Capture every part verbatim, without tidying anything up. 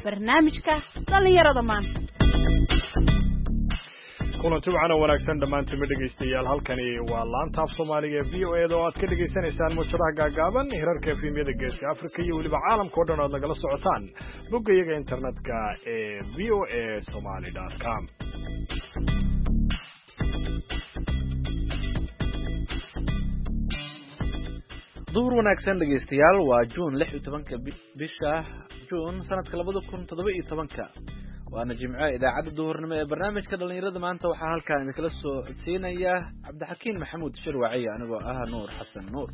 barnaamijka dhalinyarada maanta. kulanti wacan oo wanaagsan dhammaantiin dhegaystayaal halkani waa laanta af Soomaaliga V O A oo aad ka dhageysanaysaan muujadaha gaagaaban hirarka efemyada geeska Afrika iyo waliba caalamka oo dhan aad nagala socotaan boggayaga internetka ee v o a somali dot com. duhur wanaagsan dhegaystayaal waa June lix iyo tobanka bisha June sanadka laba kun iyo toddoba iyo toban waana jimco idaacada duhurnimo ee barnaamijka dhalinyarada maanta waxaa halkaan idinkala soo codsiinaya Cabdixakiin Maxamuud Shirwaci anigoo ah Nuur Xasan Nuur.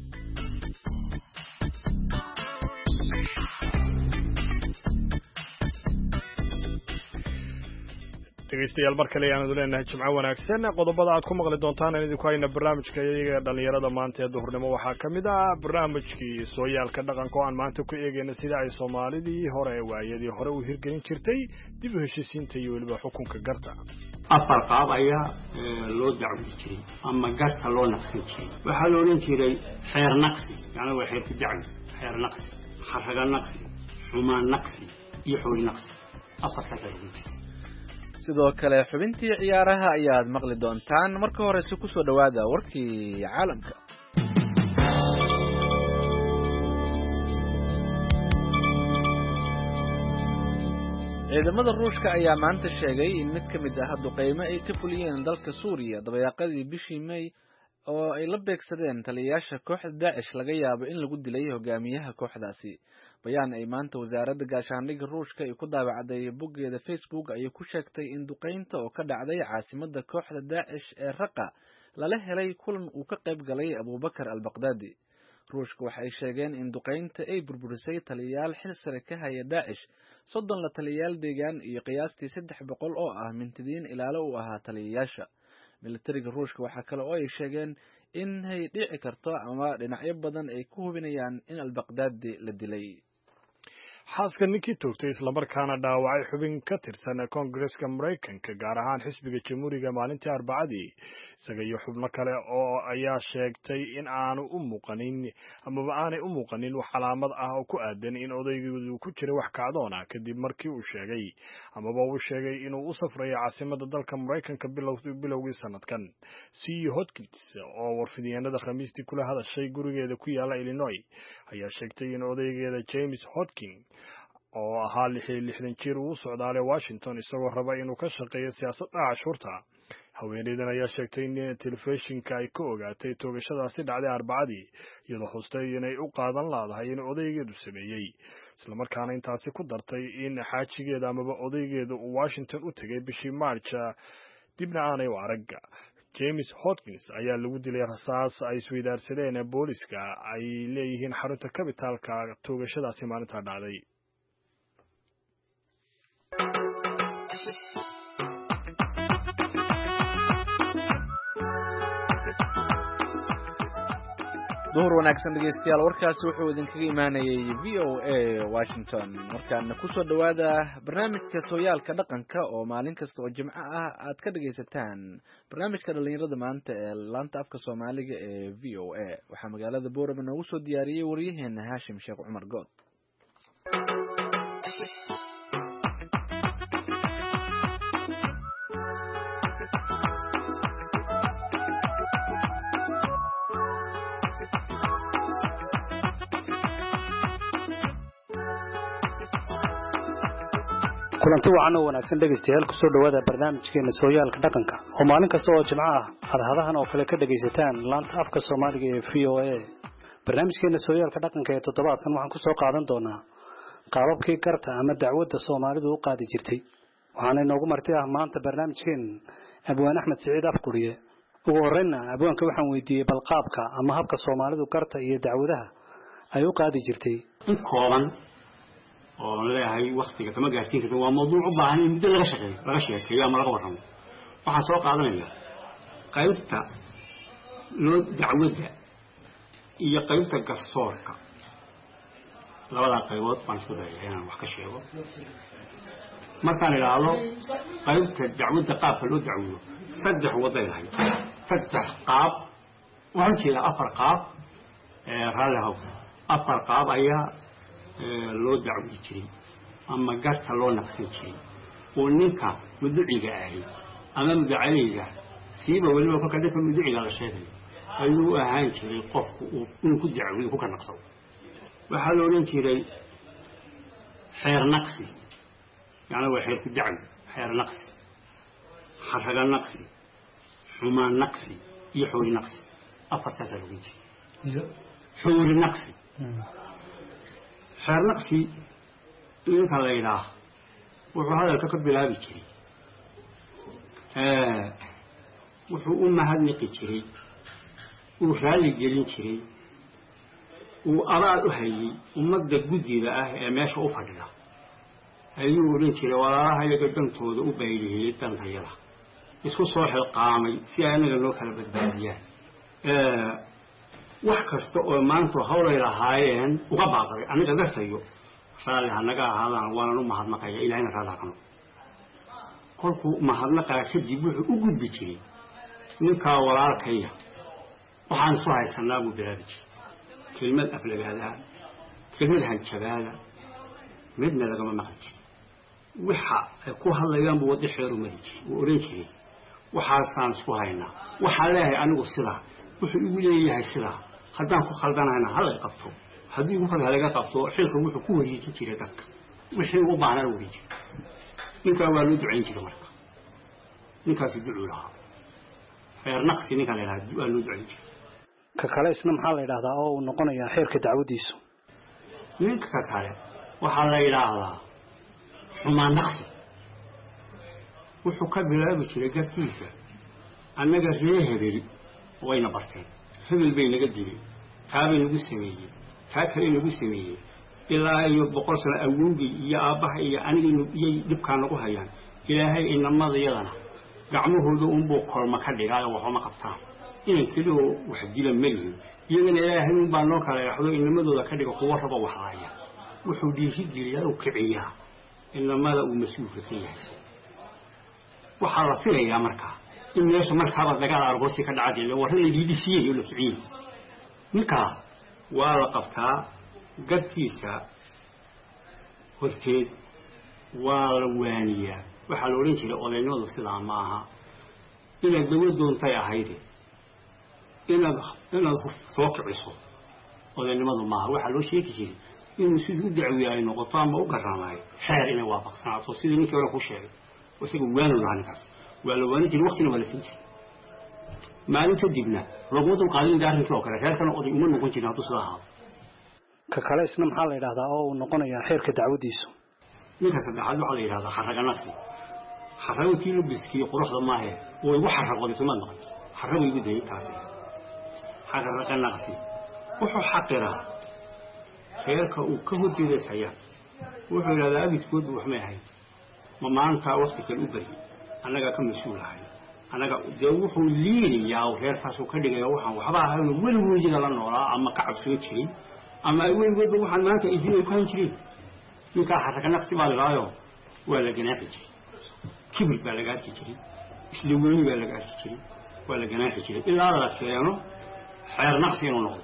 dhegaystayaal mar kale ayaan leenahay jimco wanaagsan qodobada aad ku maqli doontaan in idinku hayna barnaamijka iyaga dhalinyarada maanta ee duhurnimo waxaa kamid ah barnaamijkii sooyaalka dhaqanka oo aan maanta ku eegayna sida ay Soomaalidii hore waayadii hore u hirgelin jirtay dib u heshiisiinta iyo waliba xukunka garta. afar qaab ayaa loo dacwin jiray ama garta loo naqsin jiray waxa loo oran jiray xeer naqsi yani waa xeer dacwi xeer naqsi xaraga naqsi xumaan naqsi iyo xooli naqsi afar qaab sidoo kale xubintii ciyaaraha ayaad maqli doontaan marka hore si ku soo dhawaada warkii caalamka. ciidamada Ruushka ayaa maanta sheegay in mid ka mid ah duqeymo ay ka fuliyeen dalka Suuriya dabayaaqadii bishii May oo ay la beegsadeen taliyayaasha kooxda Daesh laga yaabo in lagu dilay hogaamiyaha kooxdaasi. bayaan ay maanta wasaaradda gaashaandhigga Ruushka ay ku daabacday boggeeda Facebook ayay ku sheegtay in duqeynta oo ka dhacday caasimadda kooxda Daesh ee Raqqa lala helay kulan uu ka qayb galay Abubakar al-Baghdadi. Ruushka waxay sheegeen in duqeynta ay burburisay taliyayaal xil sare ka haya Daesh, soddon la taliyayaal deegaan iyo qiyaastii saddex boqol oo ah mintidiin ilaalo u ahaa taliyayaasha. militariga Ruushka waxa kale oo ay sheegeen in ay dhici karto ama dhinacyo badan ay ku hubinayaan in al-Baghdadi la dilay. xaaska ninkii toogtay isla markaana dhaawacay xubin ka tirsan Koongareeska Mareykanka gaar ahaan xisbiga Jamhuuriga maalintii Arbacadii isaga iyo xubno kale oo ayaa sheegtay in aanu u muuqanin ama aanay u muuqanin wax calaamad ah oo ku aadan in odaygeedu ku jiray wax kacdoon ah kadib markii uu sheegay ama uu sheegay inuu u safrayo caasimadda dalka Mareykanka bilowgii sanadkan. C Hodkins oo warfidyeenada Khamiistii kula hadashay gurigeeda ku yaala Illinois ayaa sheegtay in odaygeeda James Hodkins oo ahaa lixdan jir uu socdaalay Washington isagoo raba inuu ka shaqeeyo siyaasadda cashuurta. haweeneydan ayaa sheegtay in telefishinka ay ka ogaatay toogashadaasi dhacday Arbacadii iyadoo hostay inay u qaadan laadahay in odaygeedu sameeyay isla markaana intaasi ku dartay in xaajigeeda amaba odaygeedu uu Washington u tagay bishii March dibna aanay u arag. James Hodkins ayaa lagu dilay rasaas ay isweydaarsadeen booliska ay leeyihiin xarunta kabitaalka toogashadaasi maalinta dhacday. duhur wanaagsan dhegeystayaal warkaasi wuxuu idinkaga imaanayay V O A Washington. markaana ku soo dhawaada barnaamijka sooyaalka dhaqanka oo maalin kasta oo jimco ah aad ka dhageysataan barnaamijka dhalinyarada maanta ee laanta afka Soomaaliga ee V O A. waxaa magaalada Boorama noogu soo diyaariyay wariyaheena Haashim Sheekh Cumar Good. kulanti wacan oo wanaagsan dhegaystayaal ku soo dhawaada barnaamijkeena sooyaalka dhaqanka oo maalin kasta oo jimco ah hadhadahan oo kale ka dhagaysataan laanta afka Soomaaliga ee V O A. barnaamijkeena sooyaalka dhaqanka ee toddobaadkan waxaan ku soo qaadan doonaa qaababkii garta ama dacwadda Soomaalidu u qaadi jirtay. waxaana inoogu marti ah maanta barnaamijkeen Abwaan Axmed Siciid Afkuriye. ugu horreynna abwaanka waxaan weydiiyey bal qaabka ama habka Soomaalidu garta iyo dacwadaha ay u qaadi jirtay. kooban oo leeyahay waqtiga kama gaarsiin karto waa mowduuc u baahan in muddo laga shaqeeyo laga sheekeeyo ama laga warramo. waxaan soo qaadanaya qaybta loo dacwadda iyo qaybta garsoorka labada qaybood baan isku dayahay inaan wax ka sheego. markaan ilaalo qaybta dacwadda qaabka loo dacwado saddex waday lahayd saddex qaab waxaan jeedaa afar qaab ee raalahow afar qaab ayaa loo dacwadi jiray أما قرت الله نقصين شيء ونكا مدعي قاعي أنا مدعي سيبه ولا ما فكرت مدعي على شيء أيوه أهان شيء القف ونكون دعوي وكان نقصه وحلو ننتي حير نقصي يعني هو حير كدعوي حير نقصي حرق نقصي حمان نقصي يحول نقصي أفتت الوجه حول نقصي حير نقصي إنك الله إله وهذا الكتب بلا بكري آه وحو أمها النقي وفعلي جلين شري وأراد هاي ومد جدي له ماشي أفرده أيوه لين شري وراها يقدم تود وبيله تنتهيله يسكو صاح القامي سيانا لو كان بالبادية آه وحكست ما أنتوا حول إلى هايين وقبضري أنا قدرت أيوه فعلي هنقا هذا وانا نو مهد نقايا إلى هنا هذا كانوا كلكو مهد نقايا كجيبوه وقود بيشري نكا وراء كيا وحان صاحي سنابو بلابج كلمة أفلق هذا كلمة هنشبالة مدنا لقما مقلج وحا كو هلا ينبو وضي حيرو مريجي وأوريجي وحا سان سوهاينا وحا لاهي أنو السلاح وحا يقولي يهي السلاح خدان كو خلدان هنا هلا يقبطو هدي يقول هلا يقبطو حيرو وحا كو وريجي تيري دك وحي وضعنا الوريجي نكا والو دعين كده مرقا نكا سيدعو لها حير نقصي نكا لها والو دعين ككale isna maxaa la yiraahdaa oo uu noqonayaa xeerka dacwadiisu ninka kakale waxa la yiraahdaa xumaan naqsi wuxuu ka bilaabi jiray gartiisa annaga reehebel wayna barteen hebel bay naga dilay taabay nagu sameeyay taa kale nagu sameeyay ilaa iyo boqol sano awowgii iyo aabaha iyo aniga iyo dibka nagu hayaan ilaahay inamada yadana gacmahooda uun buu korma ka dhigay oo waxuma qabtaan إن كله واحد جيل مليون يجينا إلى هني بانوك على يحضر إنما ذو ذكر قوة ربع وحايا وحودي في جيل وكعيا إنما ذا ومسؤول فيه وحرفيه يا مركا إن الناس مركا بعد ذكر على رأسك العادي لو هن اللي يدسيه يقول سعين نكا ورقبتها قد فيسا هرتيد والوانية وحلولين شيء أولينو السلام معها إلى الدول دون طيا هيدي إن إن صوت عصو ولا نمضوا معه وحلو شيء كثير إنه سيد دعوي على نقطة ما أقرأ معي شاعر إنه وافق صنع تصير إنك ولا خوش شاعر وسيقول وين ولا عنك ولا وين تجي وقتنا ولا فيش ما أنت تجيبنا رغم القانون ده نطلع كذا هذا كانوا قضي أمور ممكن تناقض صلاها ككله اسمه محل هذا أو نقول يا خير كدعوديسو نيجا سبحان الله عليه هذا حرق نفسي حرقوا كيلو بسكي قرص ما هي ويوحر قضي سمان نقد حرقوا يبدأ يتعسس حرق نفسي وحو حقرا خيرك وكهود بذا سيئة وحو لا أبي تكود وحماهي وما أنت وقتك الأبري أنا كم مسؤول هاي أنا جوحو ليني يا وخير فاسو كده جوحا وحباها وين وجد لنا ولا أما كعب سويتشري أما وين وين وحنا ما أنت إذا يكون شري يكا حرق نفسي بالغايو ولا جناحي كبر بالغات كتير إسلوبني بالغات كتير ولا جناحي كتير إلا هذا كيانو حير نفسي ونقول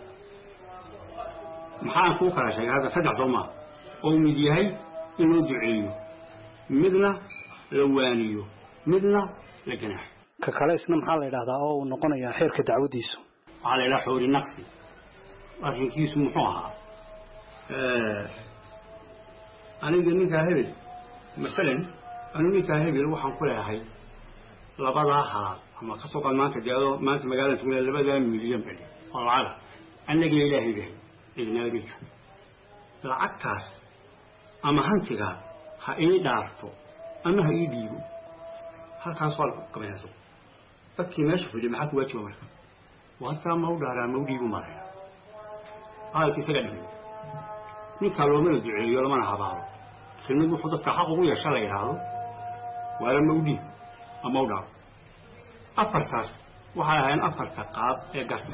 محان كوكا شيء هذا سدع ضمه أو مديهي إنه دعيه مدنا لوانيه مدنا لجناح ككله اسمه محل هذا أو نقول يا خير كدعوديسو على لا حول النقص لكن كيس محوها آه. أنا إذا كاهبل مثلا أنا كاهبل وحن كلها هاي لبضاها أما خصوصا ما تجاهو ما تمجال تقول لبضاها مليون بلي والله أنا قل إلهي به إذن أبيك العكاس أما هنتها هاي دارتو أما هاي بيو هالكاس والله كمان يسوع فكي ماشي في جماعة وجه مرة وأنت مودارا مودي ومرة هاي كيس قديم نكالو من الدعاء يلا ما نحضره سنقول حدث كحقه يا شلي هذا ولا مودي أمودار أفرساس وحالا هين أفرسقاب قصنا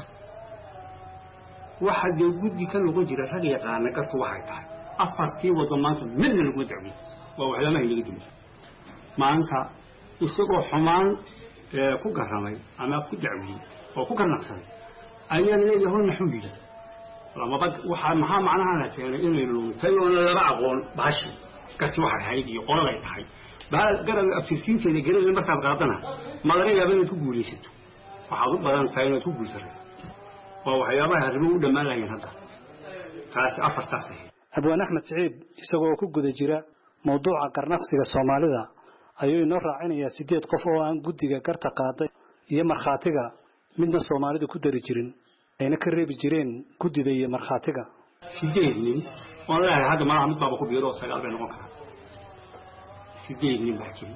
واحد يوجد كان يقول جرا هذه يقانا قص واحد تاعي أفرتي وضمانته من الوجعي وهو ما يجي جميل ما أنت يسقو حمان كوكا رمي أما كدعوي وكوكا نقصان أيام اللي هو نحوي لما بد وح محا معناها يعني إنه يلون تيون لا بعقون باشي قرتي واحد هاي قول لا يتحي بعد قرب أبسيسين كذا قرب المركب قاطنا ما دري يا بني تقولي ستو وحاضر بدن تاينو تقول سر وهو حيابها هربوا دم لا ينهض فاس أفر تحته أبوان أحمد سعيد يسوق كوجو ذجرا موضوع قرنقسي الصومالي ذا أيوة نور عيني يا سيدي قفوا عن جودي كرت قاطع يمر خاتجا من الصومالي ذو كدر جيرين أنا كريب جيرين كودي ذي يمر خاتجا سيدي والله هذا ما عم يطلع بكو بيرو سجال بينه وكذا سيدي من بحكي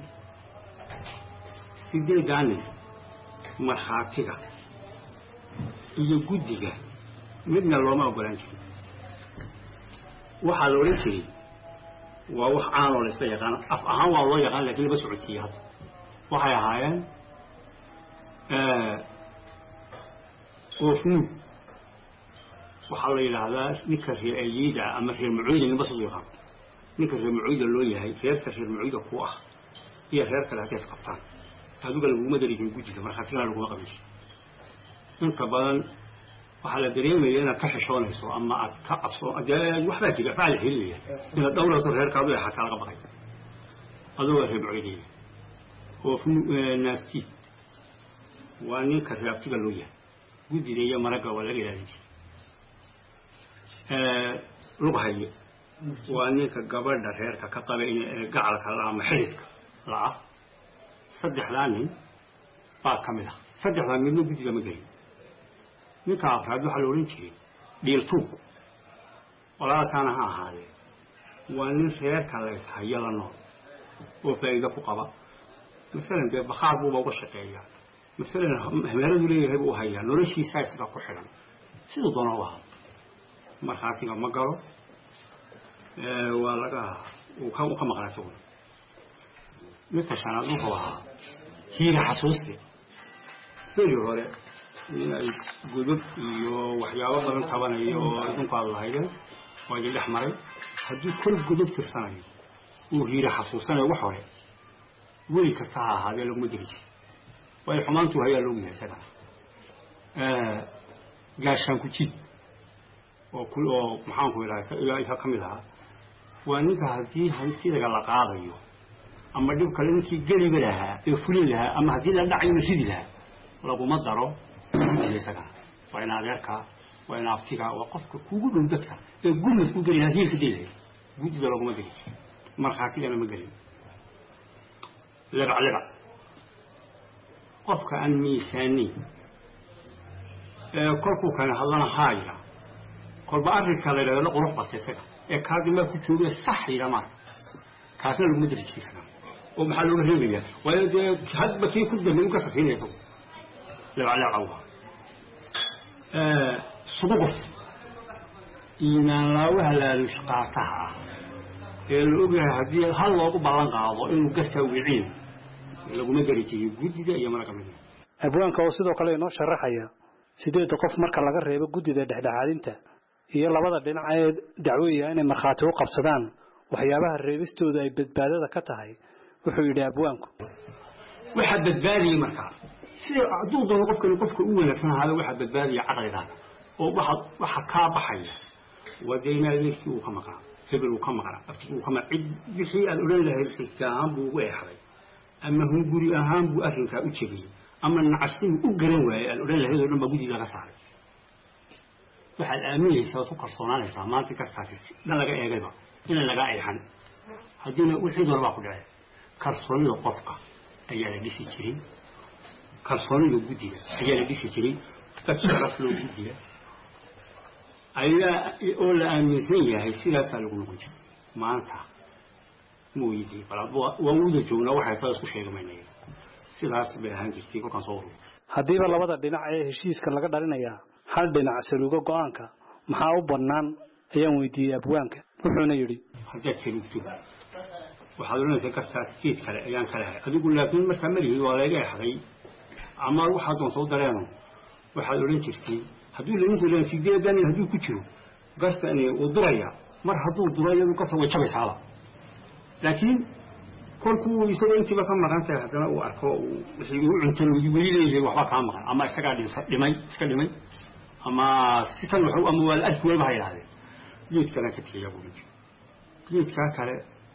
سيدي داني مرخاتيغا iyo gudiga midna looma ogolaan jirin waxa loo leeyahay waa wax aan oo la isla yaqaan af ahaan waa loo yaqaan laakiin ba socodkiya hadda waxay ahaayeen ee qofnu waxa la yiraahdaa ninka reeyida ama reer mucuud in basoo yaqaan ninka reer mucuud loo yahay reerka reer mucuud ku ah iyo reer kale ka isqabtaan هذوك اللي هم دريجين جودي كمان خاطرنا لو ما قبلش انت بدل وحلا دريم اللي كحشون يسوا اما كأبصو اجا وحده تجي فعل هي من الدوره صغير كابل حكى على قبقي هذول هي بعيدين هو في ناس تي واني كريافتي لويا جودي دي مرقه ولا غير هذه ا لغهي واني كغبر دهير كقبل قعل كلام محرك لا صدح لاني با كامله صدح لاني مو بيجي لما جاي نكاف هذا حلولين شيء ديلتو ولا كان ها هذا وان سير كلا يسحيلنا وفايده فقبا مثلا بخار بو بو شقيا مثلا هmeeradu leeyahay buu hayaa noloshiisa isaga ku xiran sidoo doona waa marxaatiga ma galo ee waa laga uu ka ka maqnaaso midka shanaad wuxuu ahaa hiina xasuusti sidii hore gudub iyo waxyaabo badan qabanayo oo idinku Allaahayeen waa idin dhaxmaray hadii kul gudub tirsanayo uu hiina xasuusanayo wax hore weli ka saha hada lagu madriyo way xumaantu haya loo meesada ee gaashan ku jid oo kul oo maxaan ku ilaahay ilaahay kamida waa ninka hadii hantiga la qaadayo ama dib kale intii galiba lahaa ee fulin lahaa ama hadii la dhacay nafidi lahaa lagu ma daro isaga waa in adeerka waa in aftiga waa qofka kugu dhow dadka ee gurmad ku galiya hadii ka diilay gudida lagu ma diri marxaatiga ma galin laba laba qofka aan miisaani ee korku kana hadlana haaya kolba arrinka la yiraahdo qurux baseesaga ee kaadima ku jooga sax yirama kaasna lagu madri jiifna oo maxaa loo reebaya wayda hadba kii ku damay ka safiinayso la ala awa ee subuq ina la wahla shaqataha ee loo ogahay hadii hal loogu balan qaado inuu gasha wiciin lagu madri jiifo gudida iyo marka mid abwaanka oo sidoo kale inoo sharaxaya sideed qof marka laga reebo gudida dhexdhexaadinta iyo labada dhinac ee dacwooyinka inay marxaati u qabsadaan waxyaabaha reebistooda ay badbaadada ka tahay wuxuu yiri abwaanku waxa badbaadiye marka sida aduu doon qofka qofka u wanaagsan hada waxa badbaadiye aqliga oo waxa waxa ka baxay wadayna leeyahay uu ka maqan sabir uu ka maqan afkii uu ka maqan bixii aan oran lahayd xisaab buu weexday ama hum guri ahaan buu arrinka u jabiyay ama nacashin u garan waayay aan oran lahayd oo dhan ba gudida laga saaray waxa aaminaysa oo qarsoonaysa maanta ka taasis dan laga eegayba in laga ayxan hadina wixii doorba ku dhacay qarsoonida qofka ayaa la dhisi jiray qarsoonida guddiga ayaa la dhisi jiray tasarruf loo guddiga ayaa oo la aaminsan yahay sidaas lagu noqon jiray maanta mooyidii balad waa wada joogna waxay taas ku sheegamaynaayeen sidaas bay ahaan jirtay kolkaan soo urur hadiiba labada dhinac ee heshiiska laga dhalinayaa hal dhinac saluuga go'aanka maxaa u bannaan ayaan weydiiyay abwaanka wuxuuna yiri hadda jirto waxa uu leeyahay kartaas jeed kale ayaan kale hay adigu laakiin marka mariyay waa laga yaxday ama waxa doon soo dareeno waxa uu leeyahay jirtay haduu leeyahay leeyahay sideedan haduu ku jiro gartani uu duraya mar haduu durayo ka soo wajabaysaa laakiin kolkuu isagoo intiba ka maqantay hadana uu arko wixii uu cuntan uu weyleeyay waxba ka maqan ama isaga dhimay iska dhimay ama sitan wuxuu ama wal arki wal baa yiraahday geedka ka tiyaa buu leeyahay geedka kale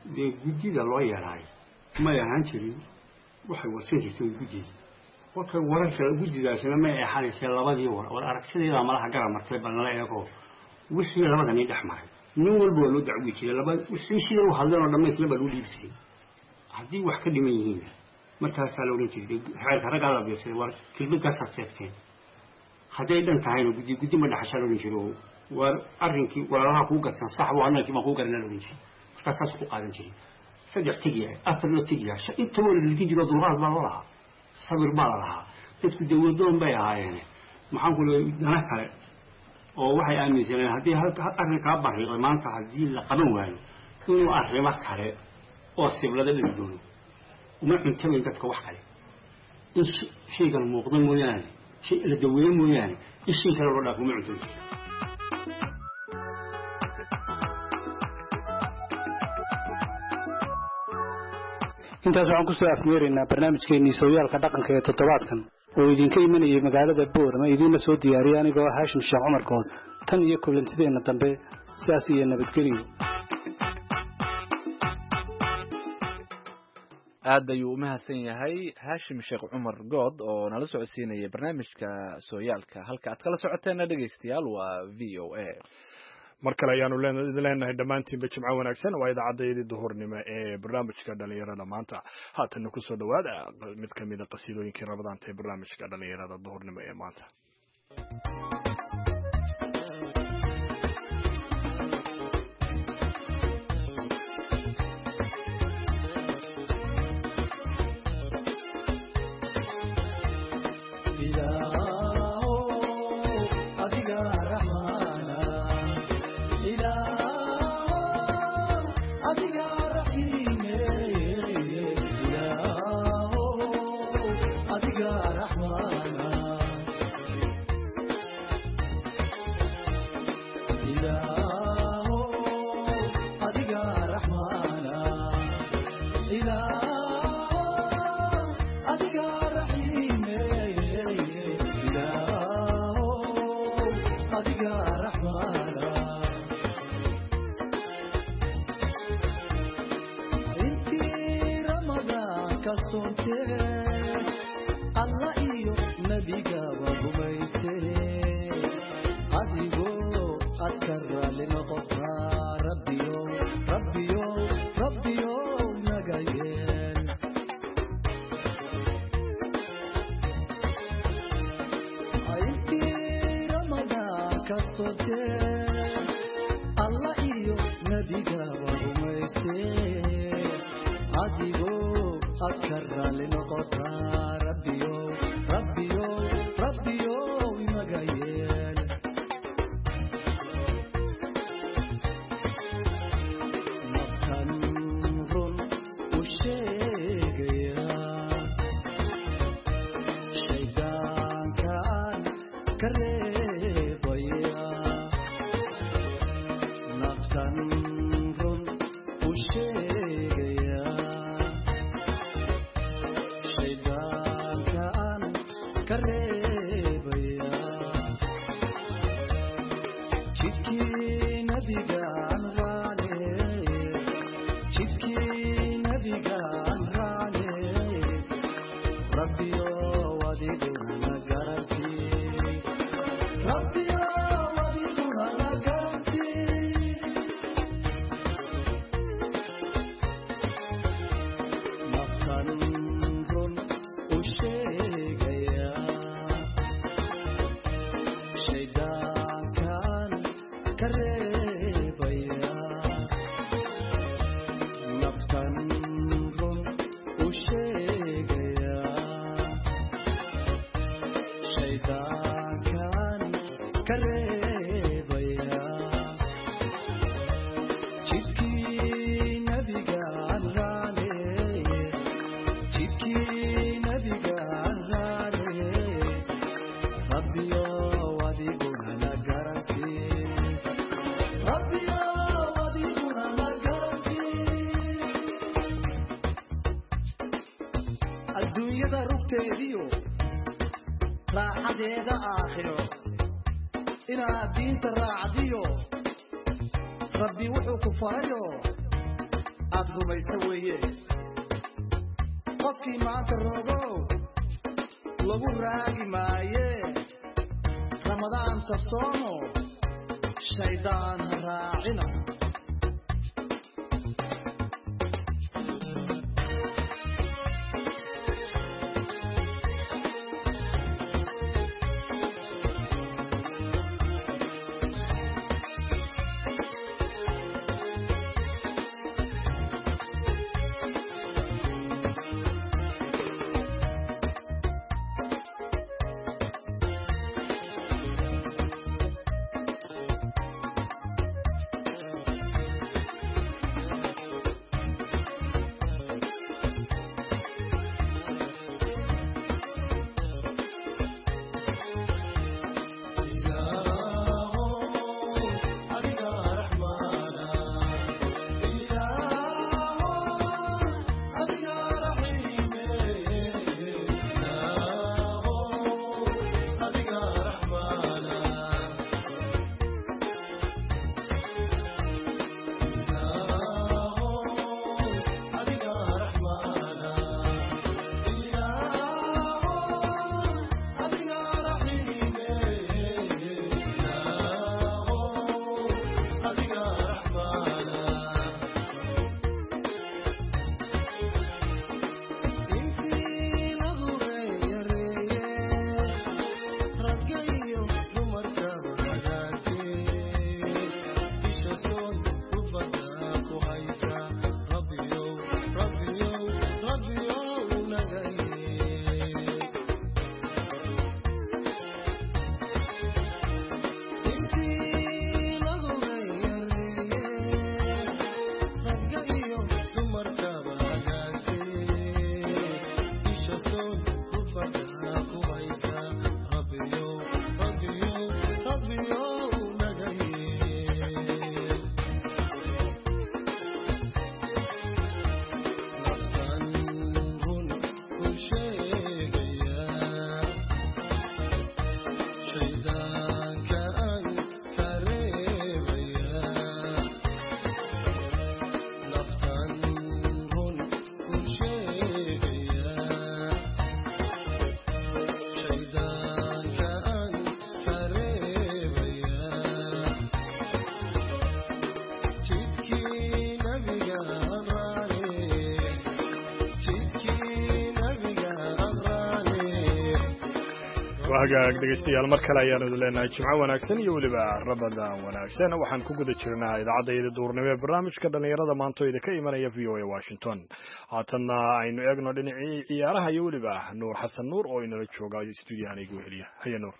جديدة الله يراي ما يهانشري waxay warsan jirtay guddiga waxa wararka guddiga isla ay xalaysa labadii war war aragtida malaha gaar martay balna eego wixii labadan ay dhaxmaray nin walba loo dacwi jiray laba wixii shir oo hadalno dhameysla baa loo dhiibsay hadii wax ka dhiman yihiin markaas la oran jiray xaalka raga la biyo war kilbada saxeextay haday dhan tahay guddi guddi ma dhaxasho loo jiro war arrinkii walaalaha ku gasan sax waa anakii ma ku garanaa loo jiray markaas ku qaadan jiray saddex tigiya afar loo tigiya inta wala lidin jiro dulqaad baa lahaa sabir baa lahaa dadku dawladoon bay ahaayeen maxaan ku leeyahay dana kale oo waxay aaminsaneen hadii arrinka bariiqay maanta hadii la qaban waayo inuu arrimo kale oo siblada la doono uma cuntayn dadka wax kale in shaygan muuqdo mooyaane shay la daweeyo mooyaane ishin kale loo dhaafo uma cuntayn intaas waxaan ku soo afmeeraynaa barnaamijkeennii sooyaalka dhaqanka ee toddobaadkan oo idinka imanayay magaalada Boorama idinla soo diyaariyay anigoo Haashim Sheekh Cumar Good tan iyo kulantideena dambe sidaas iyo nabadgelyo aad ayuu u mahadsan yahay Haashim Sheekh Cumar Good oo nala socodsiinaya barnaamijka sooyaalka halka aad kala socoteena dhageystayaal waa V O A markale ayaanu leenahay dhammaantiinba jimco wanaagsan waa idaacadeedii duhurnimo ee barnaamijka dhalinyarada maanta haatana ku soo dhawaada mid ka mid ah qasiidooyinkii rabadaanta ee barnaamijka dhalinyarada duhurnimo ee maanta aad rumaysa weeye qofkii maanta rogow lagu raagi maaye ramadaanta soomo shaydaan ha raacina hagaag dhegeystayaal mar kale ayaanu idin leenahay jimco wanaagsan iyo weliba rabadaan wanaagsan waxaan ku guda jirnaa idaacadda duurnimo ee barnaamijka dhalinyarada maanta idinka imanaya v o a Washington haatanna aynu eegno dhinacii ciyaaraha iyo weliba Nuur Xasan Nuur oo inala jooga stuudiyaha igu heliya haya Nuur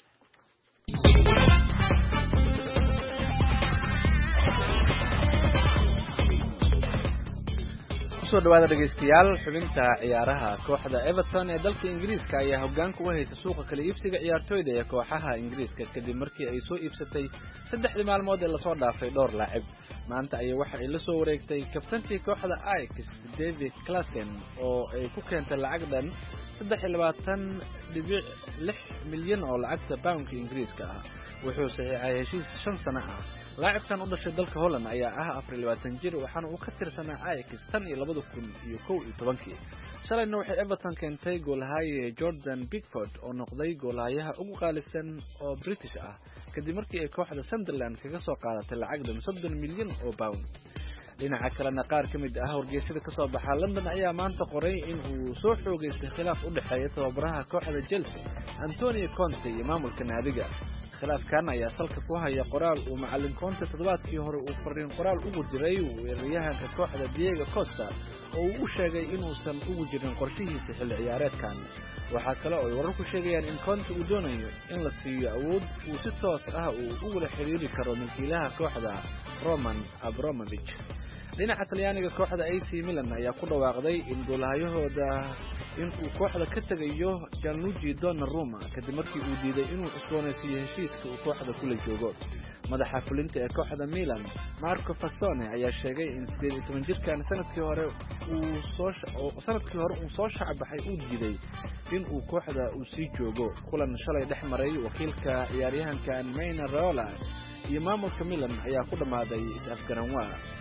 soo dhawaada dhageystayaal xubinta ciyaaraha kooxda Everton ee dalka Ingiriiska ayaa hoggaanka u haysa suuqa kala iibsiga ciyaartoyda ee kooxaha Ingiriiska kadib markii ay soo iibsatay saddexdii maalmood ee la soo dhaafay dhowr laacib maanta ay waxa ay la soo wareegtay kabtankii kooxda Ajax David Klaassen oo ay ku keentay lacag dhan saddex iyo labaatan dhibic lix milyan oo lacagta pound-ka Ingiriiska ah wuxuu saxiixay heshiis shan sano ah laacibkan u dhashay dalka Holland ayaa ah afar iyo labaatan jir waxaana uu ka tirsanaa Ajax tan iyo laba kun iyo kow iyo toban-kii shalayna waxay Everton keentay goolhaye Jordan Pickford oo noqday goolhayaha ugu qaalisan oo British ah kadib markii ay kooxda Sunderland kaga soo qaadatay lacag dhan soddon milyan oo pound dhinaca kalena qaar ka mid ah wargeysyada ka soo baxa London ayaa maanta qoray in uu soo xoogaystay khilaaf u dhaxeeya tababaraha kooxda Chelsea Antonio Conte iyo maamulka naadiga khilaafkan ayaa salka ku haya qoraal uu macallin Conte toddobaadkii hore uu fariin qoraal ugu diray weeraryahanka kooxda Diego Costa oo uu sheegay inuusan ugu jirin qorshihiisa xilli ciyaareedkan waxa kale oo wararku sheegayaan in Conte uu doonayo in la siiyo awood uu si toos ah uu ugu xiriiri karo milkiilaha kooxda Roman Abramovich dhinaca Talyaaniga kooxda A C Milan ayaa ku dhawaaqday in goolahayahooda in uu kooxda ka tagayo Gianluigi Donnarumma kadib markii uu diiday inuu cusboonaysiiyo heshiiska uu kooxda kula joogo madaxa fulinta ee kooxda Milan Marco Fassone ayaa sheegay in siddeed iyo toban jirkan sanadkii hore uu soo sanadkii hore uu soo shacbaxay uu diiday in uu kooxda uu sii joogo kulan shalay dhex maray wakiilka ciyaaryahanka Maina Raiola iyo maamulka Milan ayaa ku dhamaaday is-afgaranwaa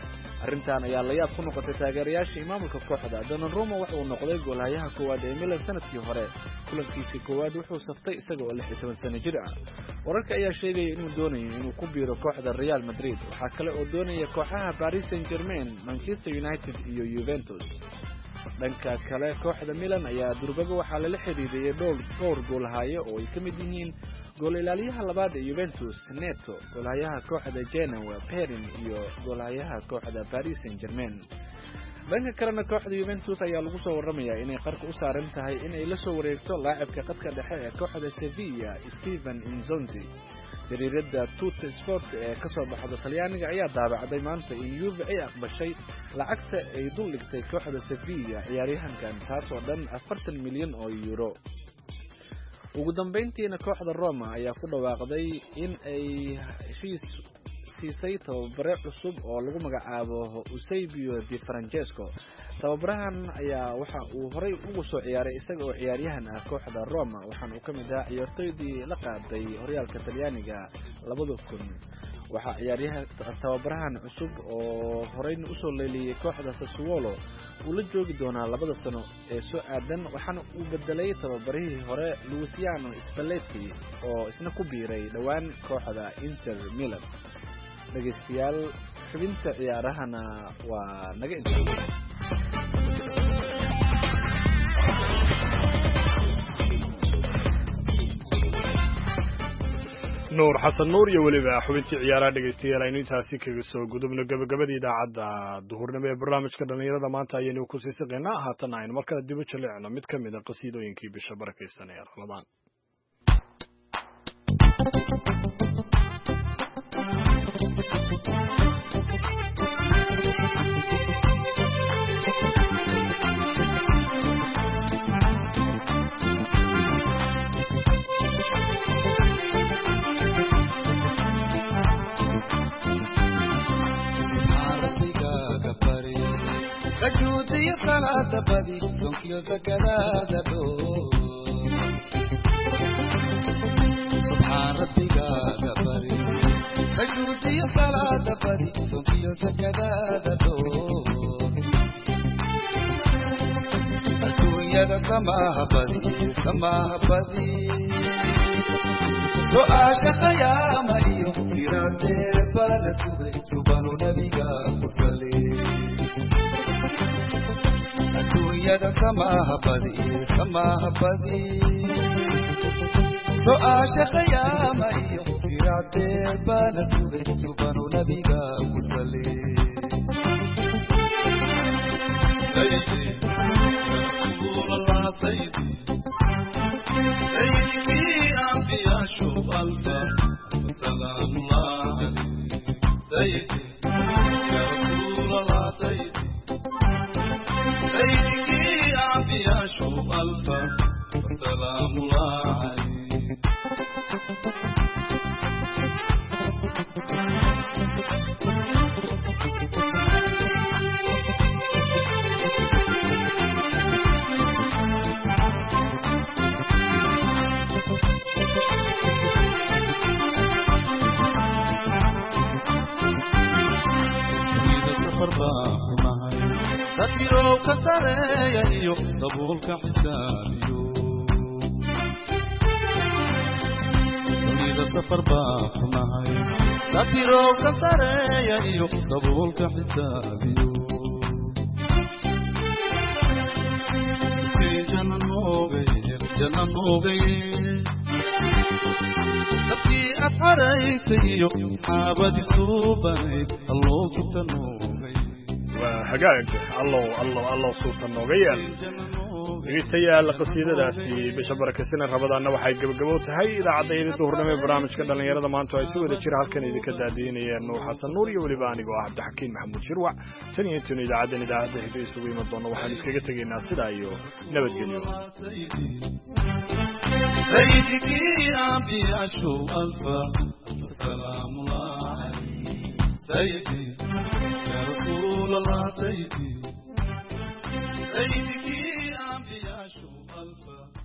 arrintan ayaa la yaab ku noqotay taageerayaashii maamulka kooxda. Donnarumma waxa uu noqday goolhayaha koowaad ee Milan sanadkii hore. Kulankiisii koowaad wuxuu saftay isaga oo lix iyo toban sano jir ah. Wararka ayaa sheegay inuu doonayo inuu ku biiro kooxda Real Madrid. Waxa kale oo doonaya kooxaha Paris Saint-Germain, Manchester United iyo Juventus. dhanka kale kooxda Milan ayaa durbaba waxaa la xiriiriyay dhowr dhowr goolhaye oo ay kamid yihiin gool ilaaliyaha labaad ee Juventus Neto, goolhayaha kooxda Genoa Perin iyo goolhayaha kooxda Paris Saint-Germain. dhanka kalena kooxda Juventus ayaa lagu soo waramayaa inay qarka u saaran tahay inay la soo wareegto laacibka qadka dhexe ee kooxda Sevilla Steven Inzonzi. Jariirada Tutto Sport ee ka soo baxda Talyaaniga ayaa daabacday maanta in Juve ay aqbashay lacagta ay dul dhigtay kooxda Sevilla ciyaaryahankan taas oo dhan afartan milyan oo euro. ugu dambeyntiina kooxda Roma ayaa ku dhawaaqday in ay heshiis siisay tababare cusub oo lagu magacaabo Eusebio Di Francesco. tababarahan ayaa waxa uu horay ugu soo ciyaaray isaga oo ciyaaryahan ah kooxda Roma, waxaana uu kamid ahaa ciyaartoydii la qaaday horyaalka Talyaaniga labada kun. waxa ciyaaryahan tababarahan cusub oo horeyna u soo leeliyay kooxda Sassuolo uu la joogi doonaa labada sano ee soo aadan, waxaana uu bedelay tababarihii hore Luciano Spalletti oo isna ku biiray dhawaan kooxda Inter Milan. dhageystayaal xubinta ciyaarahana waa naga intaa. nuur xasan nuur iyo weliba xubintii ciyaaraha dhegeystayaal aynu intaasi kaga soo gudubno gabagabadii idaacadda duhurnimo ee barnaamijka dhalinyarada maanta ayaynu ku sii siqaynaa. haatan aynu markale dib u jaleecno mid ka mid a qasiidooyinkii bisha barakaysan ee Ramadaan. Kajudi salata badi donkyo zakada do Subhan rabbika gafari Kajudi salata badi donkyo zakada do Dunya da samaha badi samaha badi So aasha qiyama iyo sirate bala subhi subhanu nabiga kusali Dunya da samaha badi samaha badi So aasha qiyama iyo sirate bala subhi subhanu nabiga kusali Sayyidi Rasulullah Sayyidi Sayyidi anbiya shuf alfa salamullah Sayyidi ya Rasulullah Sayyidi Sayyidi anbiya shuf alfa salamullah Tatiro kasareya iyo dabulka xisaabiyo Dunida safar baa kunahay Tatiro kasareya iyo dabulka xisaabiyo Jana noogay jana noogay Tabki asxaraysay iyo xaabadi suubanay alloo kita noogay hagaag allow allow allow suuta nooga yeel dhegeystayaal qasiidadaasi bisha barakaysan Ramadaanna waxay gabagabo tahay idaacadda duhurnimo ee barnaamijka dhalinyarada maanta ay si wada jir halkan idinka daadiinayeen Nuur Xasan Nuur iyo weliba anigoo ah Cabdixakiin Maxamuud Shirwac tan iyo intii idaacadda idaacadda hidayso isugu iman doona waxaan iskaga tegaynaa sidaa iyo nabadgelyo Sayyidi anbiya shuf alfa salamullah Sayyidi ya Rasulullah Sayyidi Sayyidi anbiya shuf alfa